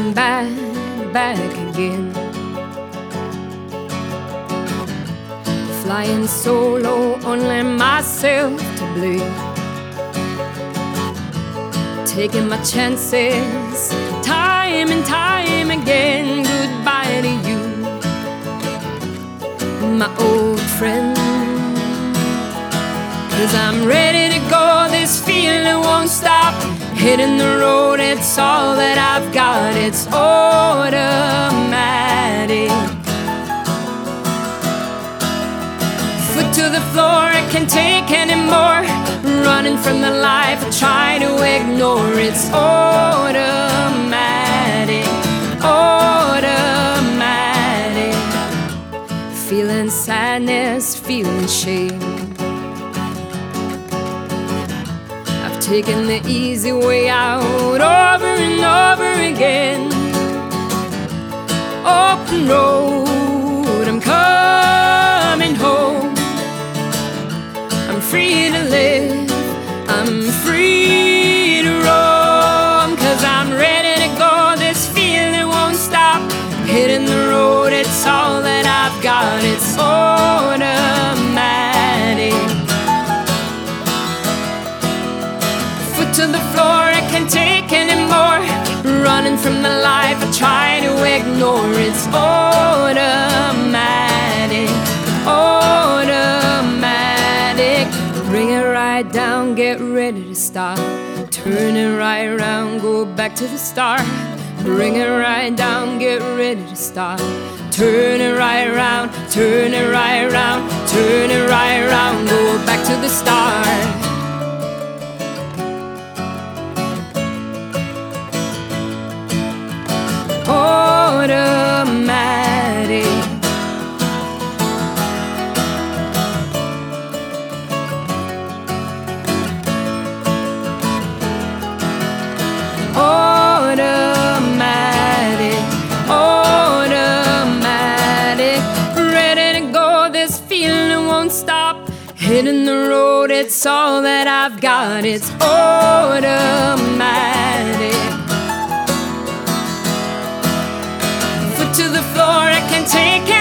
coming back again. Flying solo, only myself to blame. Taking my chances, time and time again. Goodbye to you, my old friend. 'Cause I'm ready to go, this feeling won't stop. Hitting the road, it's all that I've got. It's automatic. Foot to the floor, I can't take anymore. Running from the life I try to ignore. It's automatic, automatic. Feeling sadness, feeling shame. I've taken the easy way out over and over again. Open road, I'm coming home. I'm free to live, I'm free to roam. 'Cause I'm ready to go, this feeling won't stop. Hitting the road, it's all that I've got. It's automatic. Foot to the floor, I can't take anymore. Running from the life I try to ignore. It's automatic, automatic. Bring it right down, get ready to start. Turn it right around, go back to the start. Bring it right down, get ready to start. Turn it right around, turn it right around, turn it right around, go back to the start. Automatic. Automatic, automatic. Ready to go, this feeling won't stop. Hitting the road, it's all that I've got. It's automatic. Foot to the floor, I can't take it